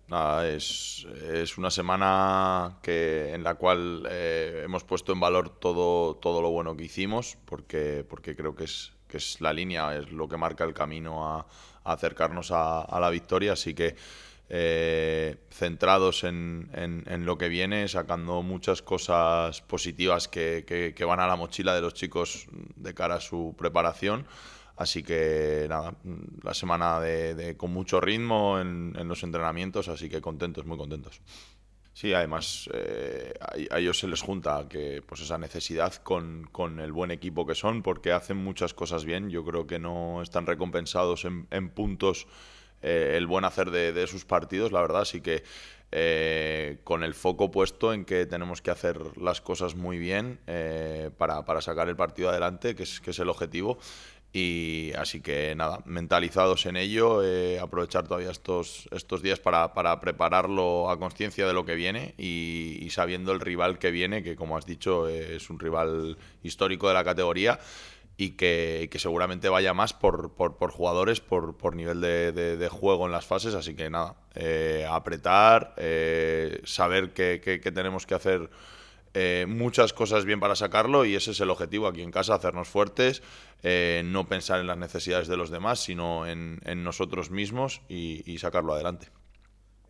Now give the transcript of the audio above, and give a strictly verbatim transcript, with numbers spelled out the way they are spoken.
Nada, es, es una semana que, en la cual eh, hemos puesto en valor todo, todo lo bueno que hicimos, porque, porque creo que es, que es la línea, es lo que marca el camino a, a acercarnos a, a la victoria. Así que eh, centrados en, en- en lo que viene, sacando muchas cosas positivas que, que- que van a la mochila de los chicos de cara a su preparación. Así que nada, la semana de, de- con mucho ritmo en, en los entrenamientos, así que contentos, muy contentos. Sí, además eh, a, a ellos se les junta que pues esa necesidad con, con el buen equipo que son, porque hacen muchas cosas bien. Yo creo que no están recompensados en, en puntos eh, el buen hacer de, de sus partidos, la verdad. Así que eh, con el foco puesto en que tenemos que hacer las cosas muy bien eh, para, para sacar el partido adelante, que es, que es el objetivo. Y así que nada, mentalizados en ello, eh, aprovechar todavía estos, estos días para, para prepararlo a conciencia de lo que viene y, y sabiendo el rival que viene, que como has dicho eh, es un rival histórico de la categoría y que, que seguramente vaya más por, por, por jugadores, por, por nivel de, de, de, juego en las fases. Así que nada, eh, apretar, eh, saber qué, qué, qué tenemos que hacer eh, muchas cosas bien para sacarlo y ese es el objetivo aquí en casa, hacernos fuertes, eh, no pensar en las necesidades de los demás, sino en, en nosotros mismos y, y sacarlo adelante.